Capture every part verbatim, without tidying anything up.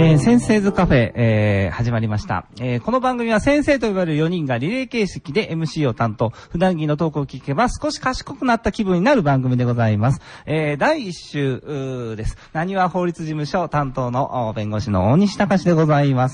えー、先生ズカフェ、えー、始まりました、えー。この番組は先生と呼ばれるよにんがリレー形式で エムシー を担当、普段着のトークを聞けば少し賢くなった気分になる番組でございます。えー、だいいっ週です。なにわ法律事務所担当の弁護士の大西隆でございます。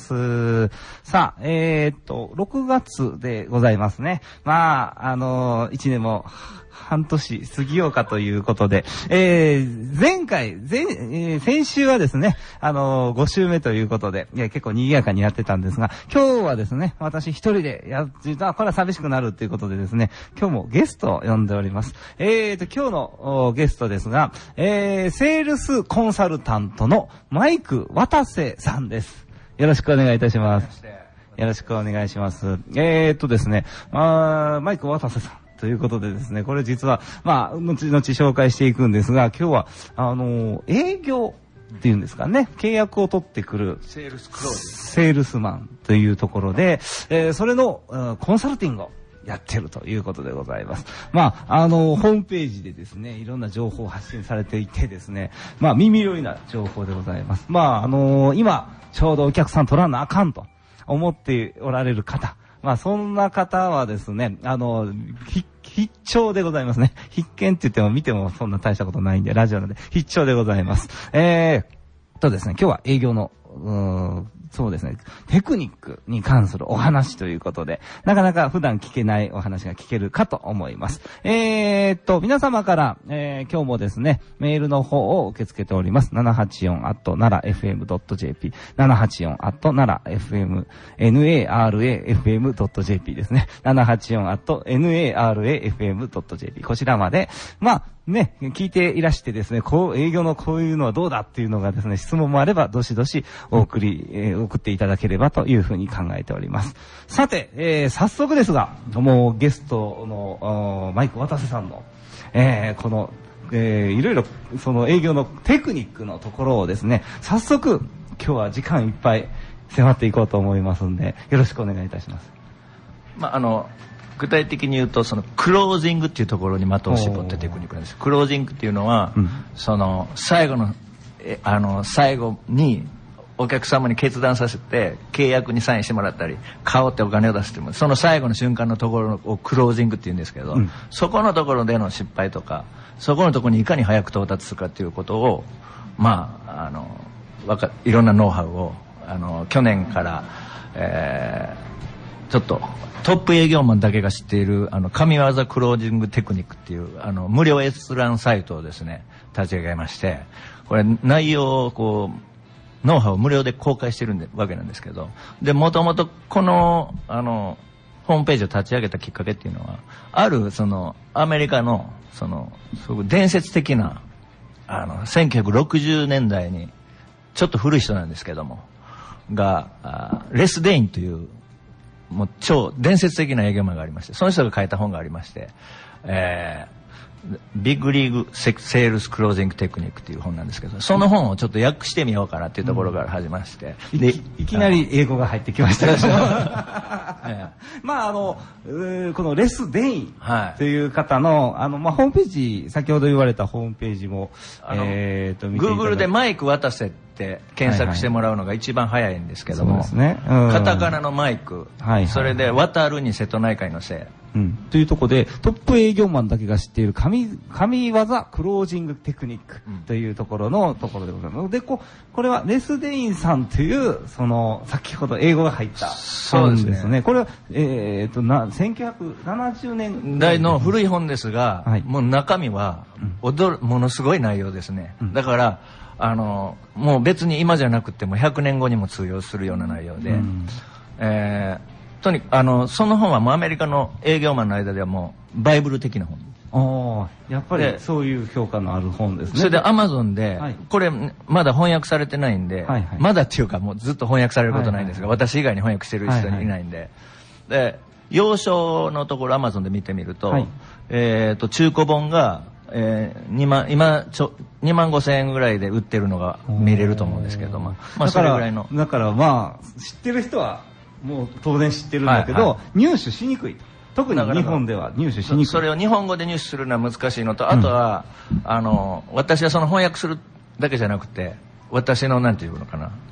さあ、えー、っと、ろくがつでございますね。まあ、あのー、いちねんも、半年過ぎようかということで、えー、前回、前、えー、先週はですね、あのー、ご週目ということで、いや、結構賑やかにやってたんですが、今日はですね、私一人でやってた、これは寂しくなるということでですね、今日もゲストを呼んでおります。えーと、今日のゲストですが、えー、セールスコンサルタントのマイク渡瀬さんです。よろしくお願いいたします。よろしくお願いします。えーとですね、まあ、マイク渡瀬さん。ということでですね、これ実は、まあ、後々紹介していくんですが、今日は、あの、営業っていうんですかね、契約を取ってくる、 セールスクロージング。 セールスマンというところで、えー、それの、コンサルティングをやってるということでございます。まあ、あの、ホームページでですね、いろんな情報を発信されていてですね、まあ、耳寄りな情報でございます。まあ、あの、今、ちょうどお客さん取らなあかんと思っておられる方、まあ、そんな方はですね、あの、必必聴でございますね。必見って言っても見てもそんな大したことないんで、ラジオなんで必聴でございます。えー、とですね、今日は営業の、うーん、そうですね、テクニックに関するお話ということで、なかなか普段聞けないお話が聞けるかと思います。えーっと、皆様から、えー、今日もですね、メールの方を受け付けております。ななはちよん アット ナラ エフエム ドット ジェーピー、ななはちよん アット ナラ エフエム、ナラ エフエム ドット ジェーピー ですね。ななはちよん アット ナラ エフエム ドット ジェーピー、こちらまで、まあ、ね、聞いていらしてですね、こう、営業のこういうのはどうだっていうのがですね、質問もあれば、どしどしお送り、えー、送っていただければというふうに考えております。さて、えー、早速ですが、もうゲストの、マイク渡瀬さんの、えー、この、えー、いろいろ、その営業のテクニックのところをですね、早速、今日は時間いっぱい迫っていこうと思いますんで、よろしくお願いいたします。 まあ、あの、具体的に言うとそのクロージングっていうところに的を絞ってテクニックなんです。クロージングっていうのは、うん、その最後のえあの最後にお客様に決断させて契約にサインしてもらったり買おうってお金を出してもその最後の瞬間のところをクロージングって言うんですけど、うん、そこのところでの失敗とかそこのところにいかに早く到達するかっていうことをまああのわかいろんなノウハウをあの去年から、えー、ちょっとトップ営業マンだけが知っているあの神業クロージングテクニックっていうあの無料閲覧サイトをですね立ち上げまして、これ内容をこうノウハウを無料で公開してるんでわけなんですけど、でもともとこのあのホームページを立ち上げたきっかけっていうのはあるそのアメリカのそのすごく伝説的なあのせんきゅうひゃくろくじゅうねんだいにちょっと古い人なんですけどもがレス・デインというもう超伝説的な営業マンがありまして、その人が書いた本がありまして、えー、ビッグリーグセールスクロージングテクニックっていう本なんですけど、その本をちょっと訳してみようかなっていうところから始まりまして、 うん、で い, いきなり英語が入ってきましたけどまああのこのレス・デインという方の、はい、あのまあホームページ先ほど言われたホームページもえー、と見ていただいて Google でマイク渡せって検索してもらうのが一番早いんですけども、はいはい、そうですね、うん、カタカナのマイク、はいはい、それで渡るに瀬戸内海のせい、 うん、というところでトップ営業マンだけが知っている神神業クロージングテクニックというところのところでございます。でここれはレス・デインさんというその先ほど英語が入った本ですね。そうですね。これはえー、っとなせんきゅうひゃくななじゅうねんだいの古い本ですが、はい、もう中身は驚ものすごい内容ですね。うん、だからあのもう別に今じゃなくてもひゃくねんごにも通用するような内容で、うん、えー、とにあのその本はもうアメリカの営業マンの間ではもうバイブル的な本です。 ああ、やっぱりそういう評価のある本ですね。 それでアマゾンで、はい、これまだ翻訳されてないんで、はいはい、まだっていうかもうずっと翻訳されることないんですが、はいはい、私以外に翻訳してる人いないんで、はいはい、で要所のところアマゾンで見てみると、はい、えー、と中古本がえー、にまん今ちょにまんごせんえんぐらいで売ってるのが見れると思うんですけども、まあ、それぐらいのだからまあ知ってる人はもう当然知ってるんだけど、はいはい、入手しにくい、特に日本では入手しにくい。 それを日本語で入手するのは難しいのと、あとは、うん、あの私はその翻訳するだけじゃなくて私のなんていうのかな、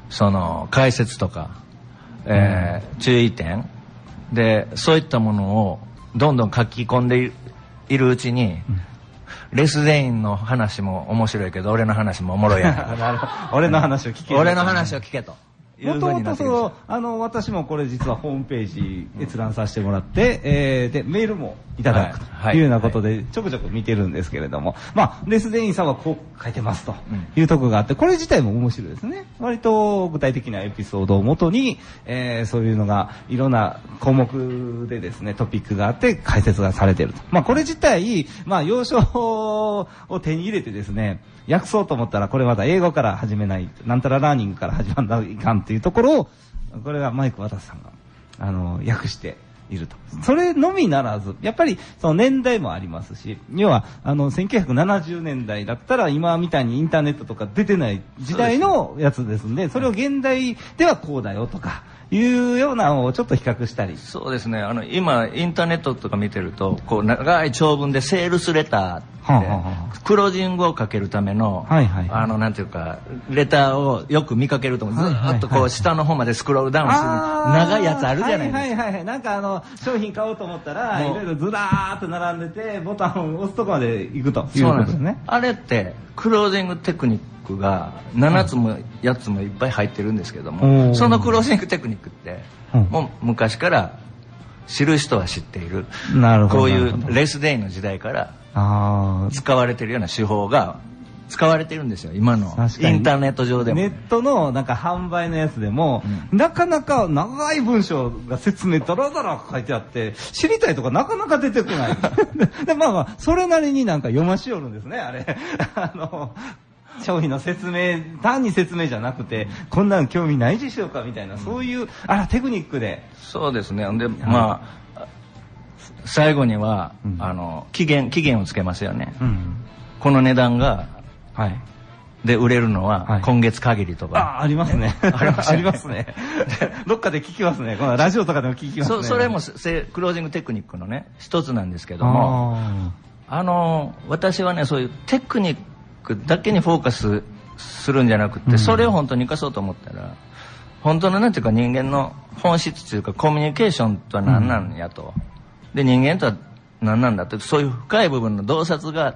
その解説とか、えー、注意点でそういったものをどんどん書き込んでいるうちに、うん、レスデインの話も面白いけど俺の話もおもろいやん俺の話を聞け俺の話を聞けともともとそのあの私もこれ実はホームページ閲覧させてもらって、うん、えー、でメールもいただくというようなことでちょくちょく見てるんですけれども、まあレスデインさんはこう書いてますというところがあって、これ自体も面白いですね。割と具体的なエピソードをもとに、えー、そういうのがいろんな項目でですねトピックがあって解説がされていると。まあこれ自体まあ要所を手に入れてですね訳そうと思ったらこれまた英語から始めないなんたらラーニングから始まらないかんというところをこれがマイク・ワタスさんがあの訳していると。それのみならずやっぱりその年代もありますし、要はあのせんきゅうひゃくななじゅうねんだいだったら今みたいにインターネットとか出てない時代のやつですんで、それを現代ではこうだよとかいうようなのをちょっと比較したり。 そうですね。あの今インターネットとか見てるとこう長い長文でセールスレターって、はあはあ、クロージングをかけるための、はいはいはい、あのなんていうかレターをよく見かけると思う。ずっとこう下の方までスクロールダウンする長いやつあるじゃないですか。 はいはいはい。なんかあの商品買おうと思ったらいろいろずらーっと並んでてボタンを押すとこまで行くということですね。 あれってクロージングテクニックがななつもやつもいっぱい入ってるんですけども、そのクロージングテクニックってもう昔から知る人は知っている。なるほど。こういうレスデインの時代から使われているような手法が使われてるんですよ今のインターネット上でも。 ネットのなんか販売のやつでも、うん、なかなか長い文章が説明ダラダラ書いてあって知りたいとかなかなか出てこないでまあまあそれなりになんか読ましよるんですねあれあの商品の説明単に説明じゃなくてこんなの興味ないでしょうかみたいな、うん、そういうあらテクニックで。 そうですね。でまあ最後には、うん、あの期限期限をつけますよね、うん、この値段が、はい、で売れるのは今月限りとか、 はい、あ, ありますねありますねありますねどっかで聞きますね。このラジオとかでも聞きますね。 そ, それもクロージングテクニックのね一つなんですけども、 あ, あの私はねそういうテクニックだけにフォーカスするんじゃなくて、うん、それを本当に生かそうと思ったら本当のなんていうか人間の本質というかコミュニケーションとは何なんやと、うん、で人間とは何なんだってそういう深い部分の洞察があって、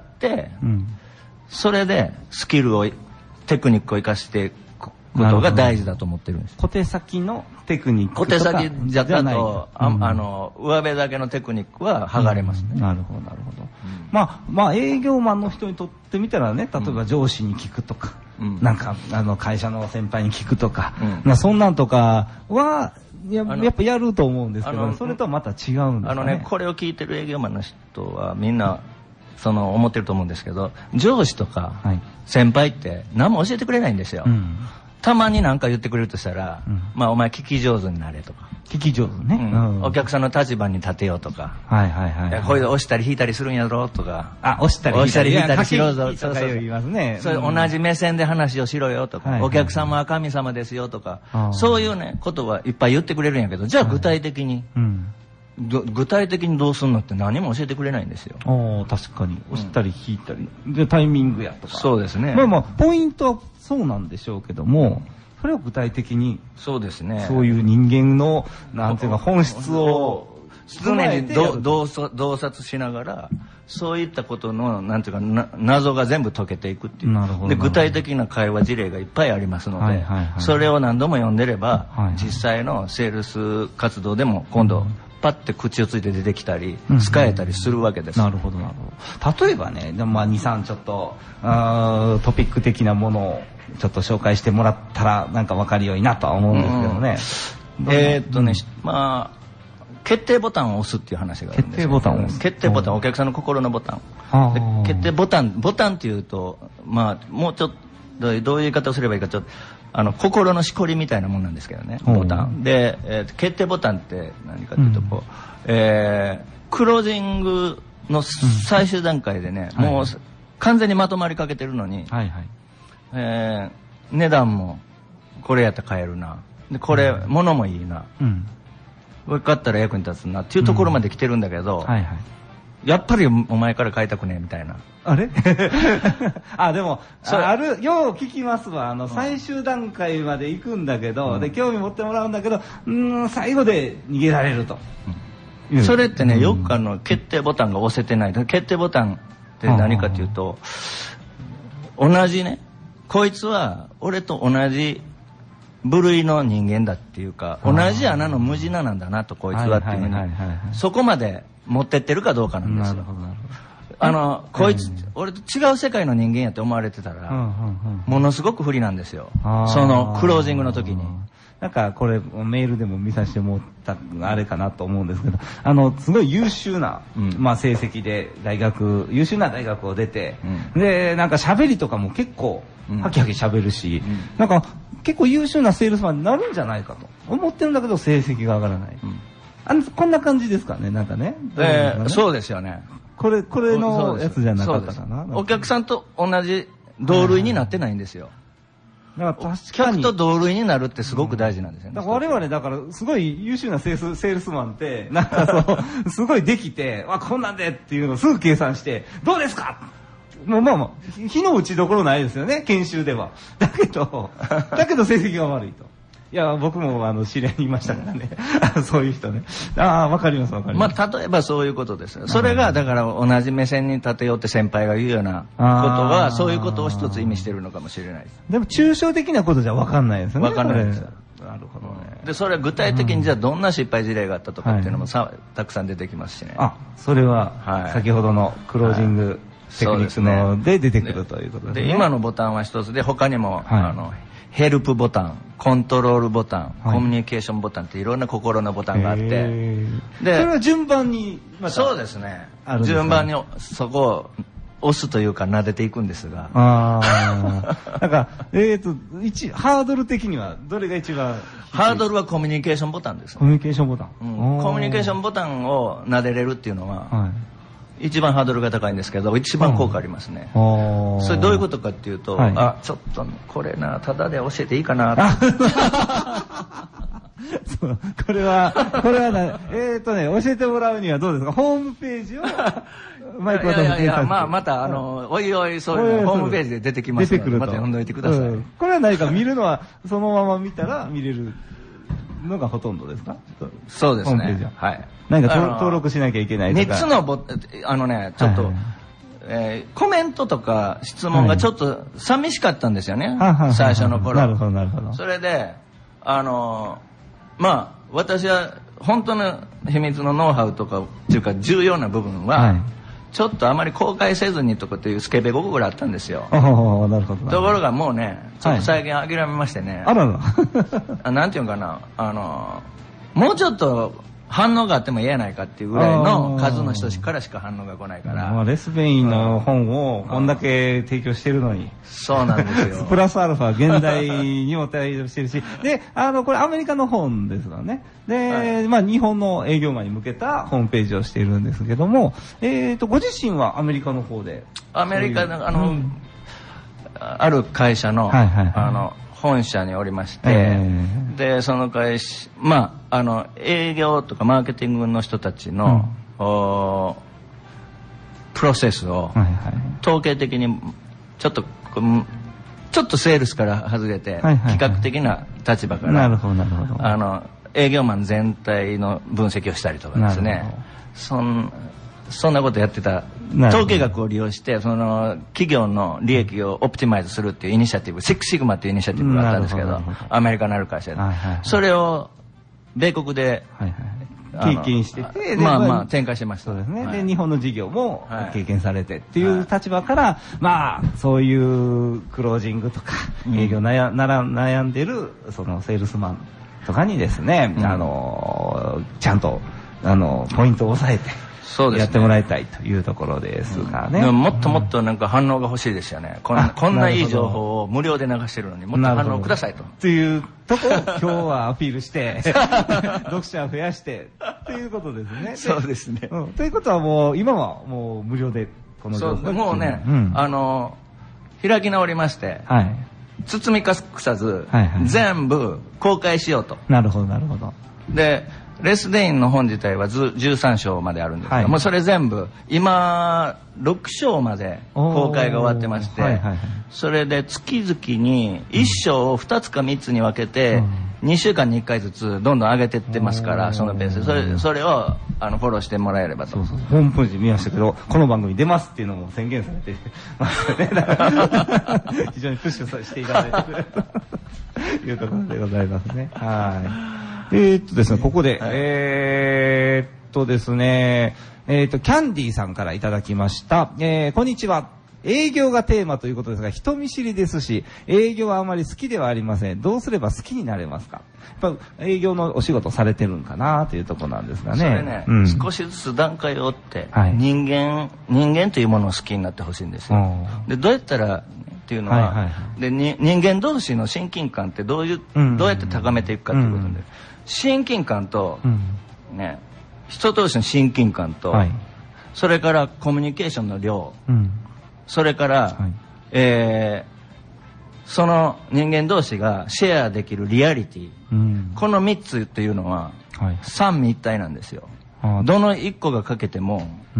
うん、それでスキルをテクニックを生かしていくことが大事だと思ってるんです。 小手先のテクニックとか小手先じゃだと、うん、ああの上辺だけのテクニックは剥がれますね、 うん、なるほどなるほど、うん、まあまあ営業マンの人にとってみたらね例えば上司に聞くとか、うん、なんかあの会社の先輩に聞くとか、うんまあ、そんなんとかはや, やっぱやると思うんですけどそれとはまた違うんですかね。 あのねこれを聞いてる営業マンの人はみんなその思ってると思うんですけど上司とか先輩って何も教えてくれないんですよ、うんたまに何か言ってくれるとしたら、うん、まあお前聞き上手になれとか聞き上手ね、 うんうん、お客さんの立場に立てようとかはいはいはい、はい、こういう押したり引いたりするんやろとかあ押したり引いたり引いたりしろぞとか言いますね。 そう同じ目線で話をしろよとか、はいはいはい、お客様は神様ですよとか、はい、そういうねことはいっぱい言ってくれるんやけどじゃあ具体的に、はいうん具体的にどうすんのって何も教えてくれないんですよ。 ああ確かに押したり引いたり、うん、でタイミングやとかそうですね。 まあまあポイントはそうなんでしょうけどもそれを具体的にそうですねそういう人間のなんていうか本質を常に洞察しながらそういったことのなんていうかな謎が全部解けていくっていうなるほどで具体的な会話事例がいっぱいありますので、はいはいはい、それを何度も読んでれば、はいはい、実際のセールス活動でも今度、うんパッて口をついて出てきたり、うん、使えたりするわけです。 なるほどなるほど。例えばね、でもまあにさんちょっとあトピック的なものをちょっと紹介してもらったらなんか分かるようになとは思うんですけどね。 うん、えー、っとね、うん、まあ決定ボタンを押すっていう話があるんです。 決定ボタンを押す。 決定ボタン、お客さんの心のボタン。で決定ボタンボタンっていうとまあもうちょっとどういう言い方をすればいいかちょっと。あの心のしこりみたいなもんなんですけどねボタンで、えー、決定ボタンって何かというとこう、うんえー、クロージングの最終段階でね、うん、もう完全にまとまりかけてるのに、はいはいえー、値段もこれやったら買えるなでこれ、うん、物もいいな、うん、これ買ったら役に立つなっていうところまで来てるんだけど、うんはいはい、 やっぱりお前から買いたくねえみたいな。 あれあ、でも、ある、よう聞きますわ。あの、最終段階まで行くんだけど、うん、で、興味持ってもらうんだけど、うーん、最後で逃げられると。 うん、それってね、よくあの、決定ボタンが押せてない。決定ボタンって何かというと、同じね、こいつは俺と同じ部類の人間だっていうか、同じ穴の無地ななんだなと、こいつはっていうね、そこまで持ってってるかどうかなんですよ。なるほど、なるほど。あの、こいつ、うん、俺と違う世界の人間やって思われてたら、うんうんうん、ものすごく不利なんですよ。そのクロージングの時に。 なんかこれメールでも見させてもらったあれかなと思うんですけど、あのすごい優秀な、うん、まあ成績で大学優秀な大学を出て、うん、でなんか喋りとかも結構ハキハキ喋るし、うん、なんか結構優秀なセールスマンになるんじゃないかと思ってるんだけど成績が上がらない。うん、あのこんな感じですかね、なんかね。 えー、そうですよね。 これこれのやつじゃなかったかな。 お客さんと同じ同類になってないんですよ。だから確かに客と同類になるってすごく大事なんですよね。 だから我々だからすごい優秀なセールス、セールスマンってなんかそうすごいできて、あこんなんでっていうのをすぐ計算してどうですか。もうまあまあ火の打ちどころないですよね、研修では。だけどだけど成績が悪いと。いや僕もあの知り合いにいましたからねそういう人ね。ああ分かります分かります。 まあ例えばそういうことですよ。それがだから同じ目線に立てようって先輩が言うようなことはそういうことを一つ意味してるのかもしれないです。 でも抽象的なことじゃ分かんないですよね。 分かんないですよ。 なるほどね。 でそれは具体的にじゃあどんな失敗事例があったとかっていうのもさ、はい、たくさん出てきますしね。 あそれは、はい、先ほどのクロージング、はい、テクニックので出てくるということですね。 で今のボタンは一つで他にも、はい、あのヘルプボタン、コントロールボタン、はい、コミュニケーションボタンっていろんな心のボタンがあって、でそれは順番にまたそうですね。順番にそこを押すというか撫でていくんですが、 ああ、なんかえっと一ハードル的にはどれが一番ハードルはコミュニケーションボタンです。 コミュニケーションボタン、 うん、コミュニケーションボタンを撫でれるっていうのは。はい一番ハードルが高いんですけど一番効果ありますね。それどういうことかっていうと、はい、あちょっとこれなタダで教えていいかなそうこれはこれはなえっ、ー、とね教えてもらうにはどうですか。ホームページをマイク渡していただいて、いやいやまあまたあのおいおいそういうホームページで出てきますのでまた読んどいてください、うん、 これは何か見るのはそのまま見たら見れるのがほとんどですか。 そうですね。はい。 何か登録しなきゃいけないとか。 みっつのボあのねちょっと、はいえー、コメントとか質問がちょっと寂しかったんですよね、はい、最初の頃。 なるほどなるほど。 それであのまあ私は本当の秘密のノウハウとかっていうか重要な部分は、はいちょっとあまり公開せずにとかっていうスケベ語ぐらいあったんですよ。 なるほど。 ところがもうね、ちょっと最近諦めましてね。 はい、あらら。なんていうかな、あの、もうちょっと反応があってもええやないかっていうぐらいの数の人からしか反応が来ないから。 まあ、レスペインの本をこんだけ提供してるのに。 そうなんですよ。 プラスアルファ、現代にも対応してるし。で、あの、これアメリカの本ですよね。で、はい、まあ日本の営業マンに向けたホームページをしているんですけども、えっと、ご自身はアメリカの方で。 アメリカの、あの、うん、ある会社の、はいはいはい、あの、本社におりまして、えー、でその会社まああの営業とかマーケティングの人たちの、うん、おプロセスを、はいはい、統計的にちょっとちょっとセールスから外れて、はいはいはい、企画的な立場からなるほどなるほどあの営業マン全体の分析をしたりとかですねそんそんなことやってた統計学を利用してその企業の利益をオプティマイズするっていうイニシアティブシックスシグマっていうイニシアティブがあったんですけどアメリカのある会社で、はいはいはい、それを米国で、はいはい、経験しててまあまあ展開してました。 そうですね、はい、で日本の事業も経験されてっていう立場から、はい、まあそういうクロージングとか営業悩、うん、悩んでるそのセールスマンとかにですね、うん、あのちゃんとあのポイントを押さえてそうですね、やってもらいたいというところですがね、 うん、でももっともっとなんか反応が欲しいですよね。こんな、こんないい情報を無料で流してるのにもっと反応くださいとというところを今日はアピールして読者を増やしてということですね。 そうですね、 うん、ということはもう今はもう無料でこの情報もうね、うん、あの開き直りまして、はい、包み隠さず、はいはい、全部公開しようと。 なるほどなるほど。 でレス・デインの本自体はずじゅうさん章まであるんですけど、はい、もうそれ全部今ろく章まで公開が終わってまして、はいはいはい、それで月々にいっ章をふたつかみっつに分けて、うん、にしゅうかんにいっかいずつどんどん上げてってますから、そのペースでそれ、それをあのフォローしてもらえればと。 そうそう、ホームページ見ましたけど、この番組出ますっていうのも宣言されてますよね。非常にプッシュしていただいてくれるというところでございますね。はい。えー、っとですね、ここで、はい、えー、っとですね、えー、っと、キャンディーさんからいただきました。えー、こんにちは。営業がテーマということですが、人見知りですし、営業はあまり好きではありません。どうすれば好きになれますか？やっぱ営業のお仕事されてるんかなというところなんですがね。 それね、うん、少しずつ段階を追って、はい、人間、人間というものを好きになってほしいんですよ。で、どうやったらっていうのは、はいはいはい、でに人間同士の親近感ってどういう、うん、どうやって高めていくかということで、うん、親近感と、うん、ね、人同士の親近感と、はい、それからコミュニケーションの量、うん、それから、はい、えー、その人間同士がシェアできるリアリティ、うん、このみっつっていうのは、はい、三位一体なんですよ。どのいっこが欠けても、うん、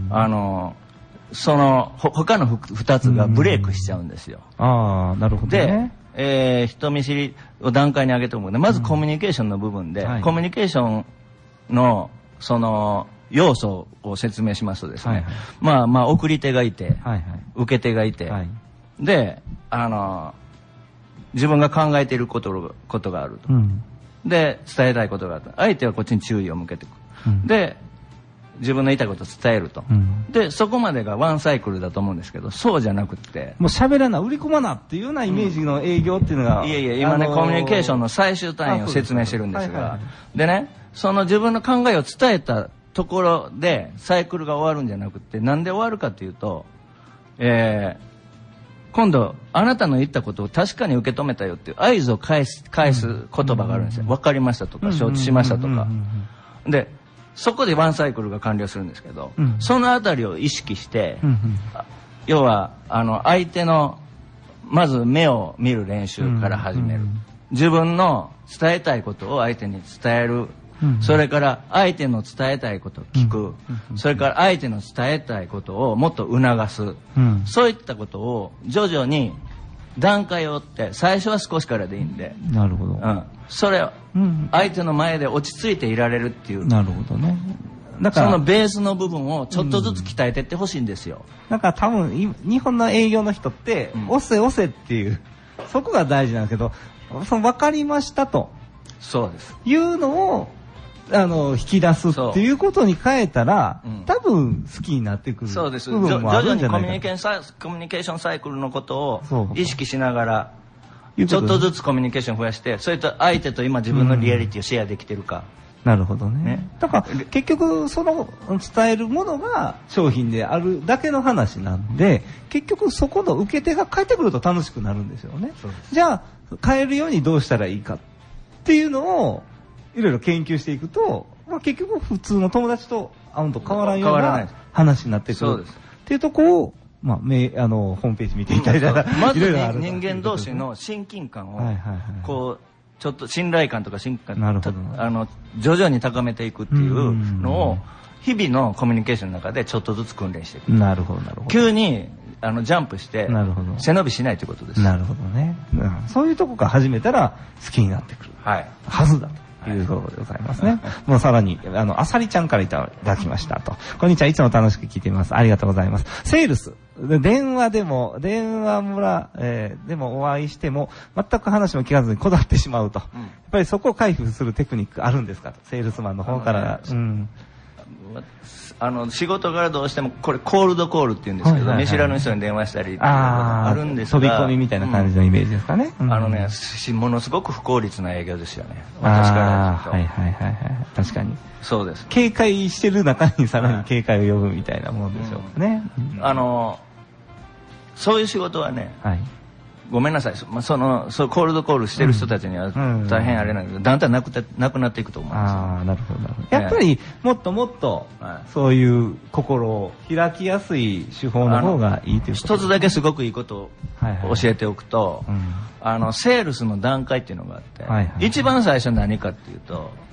あのそのほ他のふたつがブレイクしちゃうんですよ。 ああ、なるほどね。 で、えー、人見知りを段階に上げてもね、まずコミュニケーションの部分で、うん、はい、コミュニケーションのその要素を説明しますとですね、はいはい、まあまあ送り手がいて、はいはい、受け手がいて、はい、で、あの自分が考えていることことがあると、うん、で伝えたいことがあると、相手はこっちに注意を向けていく、うん、で自分の言いたいことを伝えると、うん、でそこまでがワンサイクルだと思うんですけど、そうじゃなくて、 もう喋らな、売り込まなっていうようなイメージの営業っていうのが、 うん、いやいや今ね、あのー、コミュニケーションの最終単位を説明してるんですが、はいはいはい、でね、その自分の考えを伝えたところでサイクルが終わるんじゃなくて、なんで終わるかというと、えー、今度あなたの言ったことを確かに受け止めたよっていう合図を返す返す言葉があるんですよ。分かりましたとか、承知しましたとか、でそこでワンサイクルが完了するんですけど、うん、そのあたりを意識して、うんうん、要はあの相手のまず目を見る練習から始める、うんうん、自分の伝えたいことを相手に伝える、うん、それから相手の伝えたいことを聞く、うんうん、それから相手の伝えたいことをもっと促す、うん、そういったことを徐々に段階を追って、最初は少しからでいいんで、 なるほど、 うん、それを相手の前で落ち着いていられるっていう、 なるほどね。 だからそのベースの部分をちょっとずつ鍛えていってほしいんですよ。 だから多分日本の営業の人って、うん、押せ押せっていう、そこが大事なんですけど、その分かりましたと、 そうですいうのをあの引き出すっていうことに変えたら、うん、多分好きになってくる部分もあるんじゃないか。 そうです。徐々にコミュニケーション、コミュニケーションサイクルのことを意識しながら、ちょっとずつコミュニケーション増やして、それと相手と今自分のリアリティをシェアできてるか。 うん、なるほどね。ね、だから結局その伝えるものが商品であるだけの話なんで、結局そこの受け手が返ってくると楽しくなるんですよね。じゃあ変えるようにどうしたらいいかっていうのをいろいろ研究していくと、まあ、結局普通の友達と会うと変わらんような話になってくるっていうところを、まあ、めあのホームページ見ていただいたら、 まず人間同士の親近感をこうちょっと信頼感とか親近感あの徐々に高めていくっていうのを日々のコミュニケーションの中でちょっとずつ訓練していく。 なるほどなるほど。 急にあのジャンプして背伸びしないということです。 なるほどね、うん、そういうとこから始めたら好きになってくる、はい、はずだということでございますね。もうさらに、あの、あさりちゃんからいただきましたと。こんにちは、いつも楽しく聞いています。ありがとうございます。セールス。電話でも、電話村、えー、でもお会いしても、全く話も聞かずにこだわってしまうと。うん、やっぱりそこを回復するテクニックあるんですかと。セールスマンの方から。うん。 あの仕事からどうしてもこれコールドコールって言うんですけど、はいはいはい、見知らぬ人に電話したりああるんですが、 飛び込みみたいな感じのイメージですかね。 うん、あのね、ものすごく不効率な営業ですよね。私からすると。はいはいはいはい。確かに。 そうです。 警戒してる中にさらに警戒を呼ぶみたいなもんでしょうね。 うんうん、あのそういう仕事はね。はい、ごめんなさい、まあ、そのそうコールドコールしてる人たちには大変あれなんですけど、だんだんなくてなくなっていくと思うんですよ。 ああ、なるほどなるほど。やっぱりもっともっと、はい、そういう心を開きやすい手法の方がいいということ。 一つだけすごくいいことを教えておくと、はいはい、あのセールスの段階っていうのがあって、はいはい、一番最初何かっていうと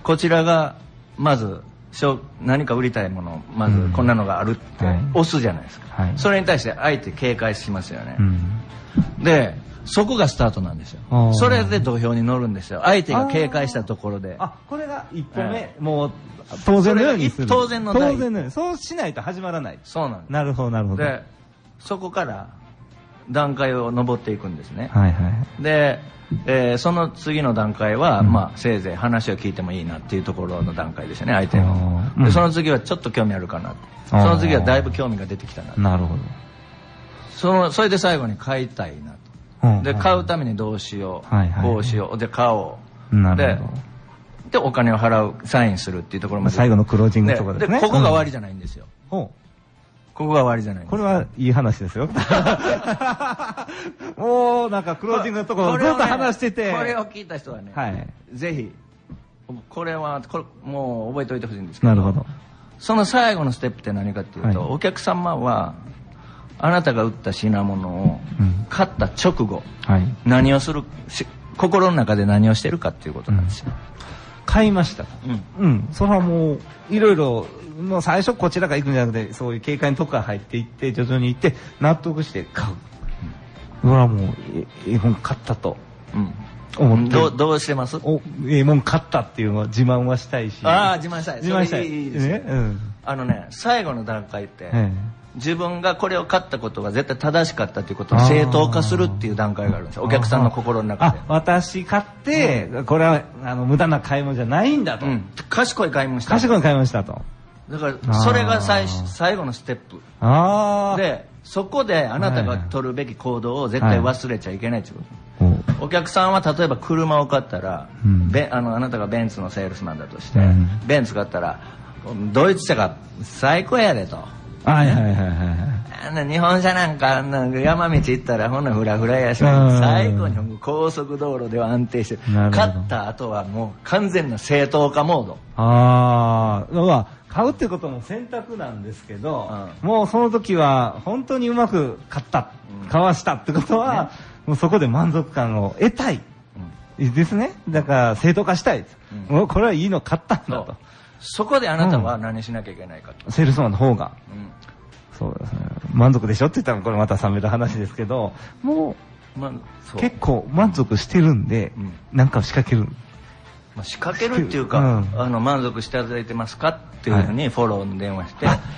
こちらがまず何か売りたいものをまずこんなのがあるって押すじゃないですか、はい、それに対して相手警戒しますよね、うん、でそこがスタートなんですよ。それで土俵に乗るんですよ。相手が警戒したところで。 あ、これが一歩目、はい、もう当然のようにする。 当然の第一歩。 当然のように。そうしないと始まらない。 そうなんです。 なるほどなるほど。 で、そこから段階を登っていくんですね。 はいはい。 で、えー、その次の段階は、うん、まあせいぜい話を聞いてもいいなっていうところの段階ですよね、相手の。で、その次はちょっと興味あるかな。その次はだいぶ興味が出てきたな。 なるほど。 そのそれで最後に買いたいなと。で買うためにどうしよう、はいはい、こうしようで買おう、なるほど。ででお金を払うサインするっていうところまで最後のクロージングところですね。 でここが終わりじゃないんですよ、うん、ここが終わりじゃないんです。 これはいい話ですよもうなんかクロージングのところずっと話してて、 これを聞いた人はね、はい、ぜひこれはこれもう覚えておいてほしいんですけど、 なるほど。 その最後のステップって何かっていうと、はい、お客様はあなたが売った品物を買った直後、うんはい、何をするし心の中で何をしてるかっていうことなんですよ、うん、 買いました、うんうん、それはもういろいろもう最初こちらが行くんじゃなくてそういう警戒のとこから入っていって徐々に行って納得して買う、うん、それはもうええ本買ったと、うん思ってど, どうしてます？ おええもん買ったっていうのは自慢はしたいし。 ああ自慢したい。 自慢したい。 いいですね、うん、あのね最後の段階って、ええ、自分がこれを買ったことが絶対正しかったということを正当化するっていう段階があるんですよ。お客さんの心の中で。 あ私買って、うん、これはあの無駄な買い物じゃないんだと、うん、 賢い買い物した。 賢い買い物したと。 だからそれが 最, 最後のステップあでそこであなたが取るべき行動を絶対忘れちゃいけないということ、はい、お客さんは例えば車を買ったら、うん、ベあのあなたがベンツのセールスマンだとして、うん、ベンツ買ったらドイツ車が最高やでと。 はいはいはいはい。 日本車なんか山道行ったらほんなフラフラやし、最後に高速道路では安定して買った後はもう完全な正当化モード。 ああ、買うってことも選択なんですけど、うん、もうその時は本当にうまく買った、うん、買わしたってことは、ね、もうそこで満足感を得たい、うん、ですね。だから正当化したい、うん、もうこれはいいの買ったんだと。 そこであなたは何しなきゃいけないかと、 うん、セールスマンの方が、うん、そうですね。満足でしょって言ったらこれまた冷めた話ですけど、もう、ま、結構満足してるんで、うん、なんか仕掛ける。 まあ、仕掛けるっていうか、うん、あの満足していただいてますかっていうふうにフォローに電話して、はい、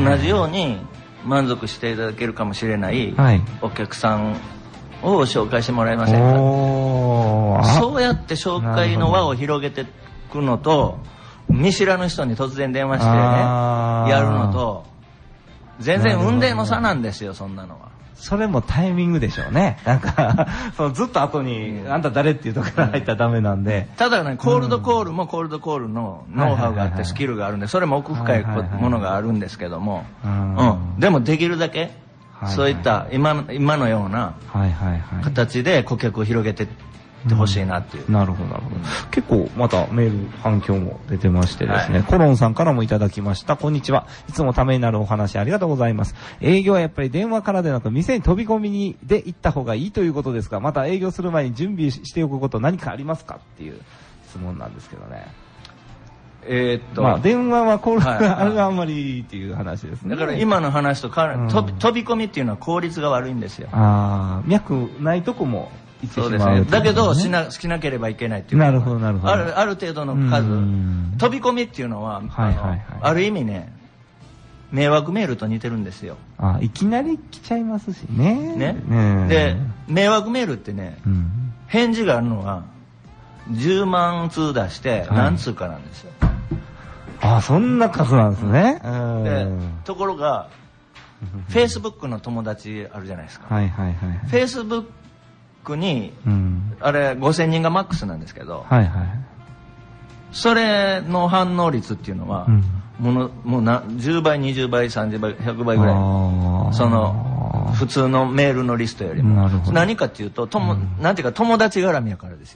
同じように満足していただけるかもしれないお客さんを紹介してもらえませんか。そうやって紹介の輪を広げていくのと、見知らぬ人に突然電話してねやるのと全然運命の差なんですよ、そんなのは。 それもタイミングでしょうね。なんかそのずっと後に、うん、あんた誰っていうところから入ったらダメなんで、 ただねコールドコールもコールドコールのノウハウがあってスキルがあるんで、それも奥深いものがあるんですけども、うん、でもできるだけそういった今今のような形で顧客を広げてってほしいなっていう、 うん、なるほどなるほど、うん、結構またメール反響も出てましてですね、はい、コロンさんからもいただきました。こんにちは。いつもためになるお話ありがとうございます。営業はやっぱり電話からでなく店に飛び込みにで行った方がいいということですが、また営業する前に準備しておくこと何かありますかっていう質問なんですけどね。 えー、っとまあ電話はコールがあれがあんまりっていう話ですね。 だから今の話とか、うん、飛び、飛び込みっていうのは効率が悪いんですよ。 ああ、脈ないとこもそうですね。だけどしなしなければいけないっていう。 なるほどなるほど。 あるある程度の数、飛び込みっていうのは、はいはいはい、あ, ある意味ね迷惑メールと似てるんですよ。 あ、いきなり来ちゃいますしね。 ね。ねで迷惑メールってね、うん、返事があるのはじゅうまんつう出して何通かなんですよ。はい、 あ、そんな数なんですね。 でところがフェイスブックの友達あるじゃないですか。 はいはいはい。 フェイスブックに、うん、あれごせんにんがマックスなんですけど、 はいはい、 それの反応率っていうのは、うん、ものもうなじゅうばいにじゅうばいさんじゅうばいひゃくばいぐらい、その普通のメールのリストよりも。何かっていうととも、うん、なんていうか友達絡みやからですよね。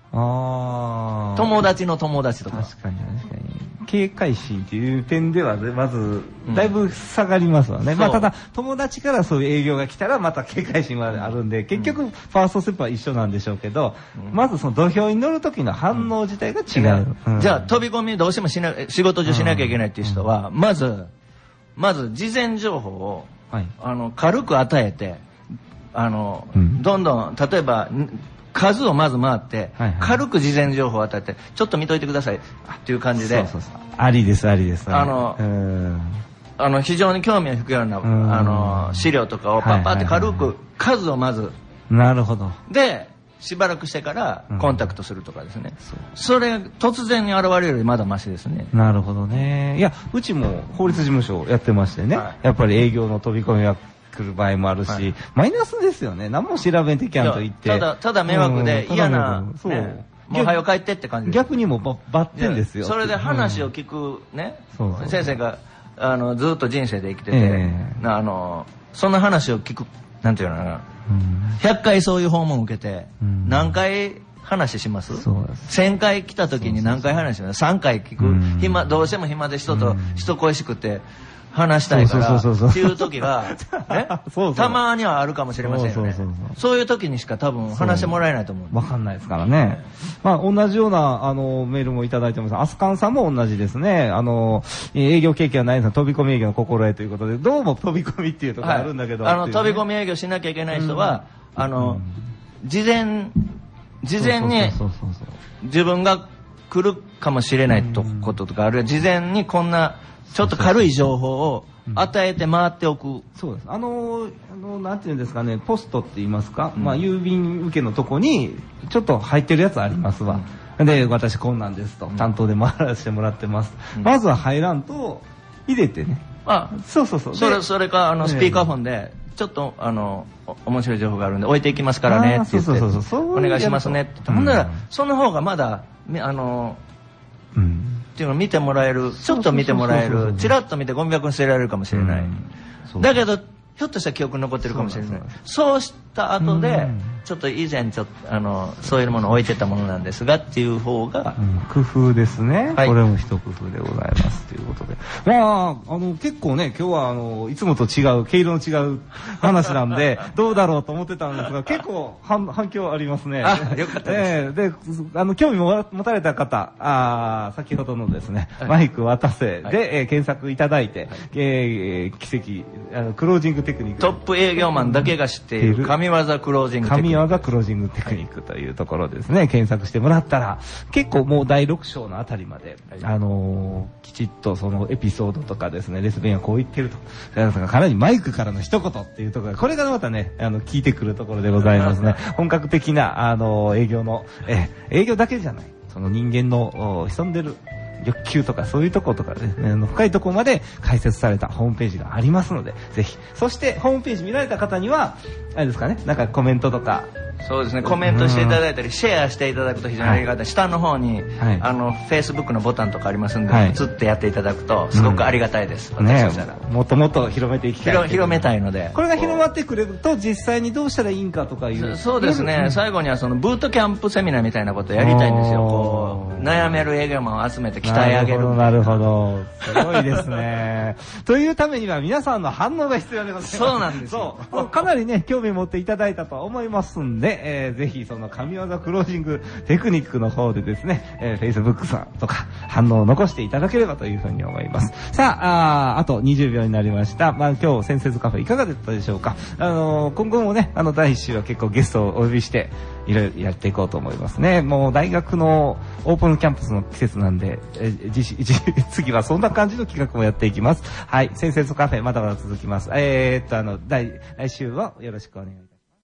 ああ。 友達の友達とか。 確かに確かに。警戒心っていう点では、まず、だいぶ下がりますわね。うん、まあ、ただ、友達からそういう営業が来たら、また警戒心はあるんで、結局、ファーストステップは一緒なんでしょうけど、うん、まずその土俵に乗る時の反応自体が違う。 うんうん、じゃあ、飛び込みどうしてもしな、仕事中しなきゃいけないっていう人は、まず、まず、事前情報を、はい、あの、軽く与えて、あの、うん、どんどん、例えば、数をまず回って、はいはい、軽く事前情報を与えて、ちょっと見といてくださいっていう感じで。そうそうそう。 ありです、ありです。 あの、あの非常に興味を引くような、あの、資料とかをパッパって軽く数をまず。 なるほど。 で、しばらくしてからコンタクトするとかですね。うん、それ、突然に現れるよりまだマシですね。 なるほどね。いや、うちも法律事務所やってましてね。はい、やっぱり営業の飛び込みは来る場合もあるし、はい、マイナスですよね。何も調べんといけんと言って。 ただ、ただ迷惑で嫌な、そう。ね、もう早く帰ってって感じです。 逆にもバッテンですよ。 それで話を聞くね、うん、先生があのずっと人生で生きてて、えー、あのそんな話を聞く、なんていうのかな、うん、ひゃっかいそういう訪問を受けて、うん、何回話します？そうです。せんかい来た時に何回話します？さんかい聞く、うん、暇、どうしても暇で人と、うん、人恋しくて、話したいからっていう時は、ね、そうそうたまにはあるかもしれませんよね。そうそうそうそう、そういう時にしか多分話してもらえないと思う。 わかんないですからね。まあ同じようなあのメールもいただいてます。アスカンさんも同じですね。あの営業経験はないんですが、飛び込み営業の心得ということで、どうも飛び込みっていうところあるんだけど、 はい、あの飛び込み営業しなきゃいけない人は、うん、あの、うん、事前事前に自分が来るかもしれないとこととか、あるいは事前にこんなちょっと軽い情報を与えて回っておく。うん、 そうです。あの、あの、なんていうんですかね、ポストって言いますか、うん、まあ、郵便受けのとこに、ちょっと入ってるやつありますわ。うん、で、私こんなんですと、うん、担当で回らせてもらってます。うん、まずは入らんと、入れてね。 あ、そうそうそう。それ、それか、あの、スピーカーフォンで、ちょっと、あの、面白い情報があるんで、置いていきますからね、って言って、そうそうそうそう、お願いしますねって。ほんなら、その方がまだ、あの、うん、っていうのを見てもらえる、ちょっと見てもらえる、ちらっと見てゴミ箱に捨てられるかもしれない。うん、だけど、ひょっとしたら記憶に残ってるかもしれない。そうした後で、ちょっと以前ちょっと、あの、そういうものを置いてたものなんですがっていう方が。 うん、工夫ですね。はい、これも一工夫でございますということで。まあ、あの、結構ね、今日はあの、いつもと違う、毛色の違う話なんで、どうだろうと思ってたんですが、結構反反響ありますね。 あ、よかったです。えー、で、あの、興味も持たれた方、あ先ほどのですね、はい、マイク渡せで、はい、えー、検索いただいて、はい、えー、奇跡、あの、クロージングテクニック。 トップ営業マンだけが知っている神業クロージングテクニック。 神業クロージングテクニックというところですね、検索してもらったら、結構もうだいろく章のあたりまで、はい、あのー、きちっとそのエピソードとかですね、レスベンはこう言ってると。かなりマイクからの一言っていうところ、これがまたね、あの、聞いてくるところでございますね。本格的な、あのー、営業の、え、営業だけじゃない。その人間の潜んでる欲求とかそういうところとかね、あの深いところまで解説されたホームページがありますので、ぜひ。そしてホームページ見られた方には、あれですかね、なんかコメントとか。 そうですね、コメントしていただいたり、シェアしていただくと非常にありがたい。はい、下の方に、はい、あの、Facebook のボタンとかありますんで、はい、つってやっていただくと、すごくありがたいです。うん、私としたら、ね。もっともっと広めていきたい広。広めたいので。 これが広まってくれると、実際にどうしたらいいんかとかいう。 そうですね、うん、最後にはその、ブートキャンプセミナーみたいなことをやりたいんですよ。こう、悩める営業マンを集めて鍛え上げる。 なるほど、なるほど。すごいですね。というためには皆さんの反応が必要でございます。 そうなんですよ。 そう。かなりね、興味持っていただいたと思いますんで、えー、ぜひ、その神業クロージングテクニックの方でですね、えー、Facebook さんとか反応を残していただければというふうに思います。さあ、あ, あとにじゅうびょうになりました。まあ今日先生ズカフェいかがだったでしょうか。あのー、今後もね、あのだいいっ週は結構ゲストをお呼びしていろいろやっていこうと思いますね。もう大学のオープンキャンパスの季節なんで、えー、次はそんな感じの企画もやっていきます。はい、先生ズカフェまだまだ続きます。えー、っとあの来来週はよろしくお願いします。